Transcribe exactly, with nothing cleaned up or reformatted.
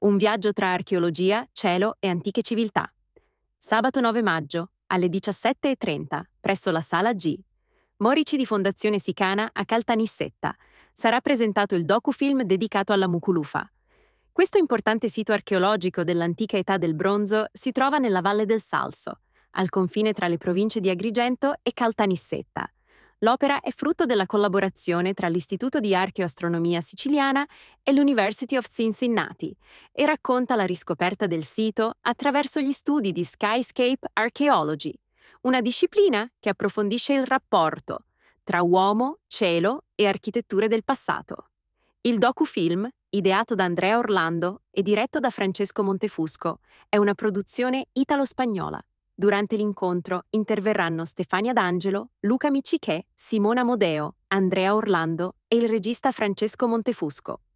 Un viaggio tra archeologia, cielo e antiche civiltà. Sabato nove maggio, alle diciassette e trenta, presso la Sala G. Morici di Fondazione Sicana a Caltanissetta. Sarà presentato il docufilm dedicato alla Mukulufa. Questo importante sito archeologico dell'antica età del bronzo si trova nella Valle del Salso, al confine tra le province di Agrigento e Caltanissetta. L'opera è frutto della collaborazione tra l'Istituto di Archeoastronomia Siciliana e l'University of Cincinnati e racconta la riscoperta del sito attraverso gli studi di Skyscape Archaeology, una disciplina che approfondisce il rapporto tra uomo, cielo e architetture del passato. Il docufilm, ideato da Andrea Orlando e diretto da Francesco Montefusco, è una produzione italo-spagnola. Durante l'incontro interverranno Stefania D'Angelo, Luca Miccichè, Simona Modeo, Andrea Orlando e il regista Francesco Montefusco.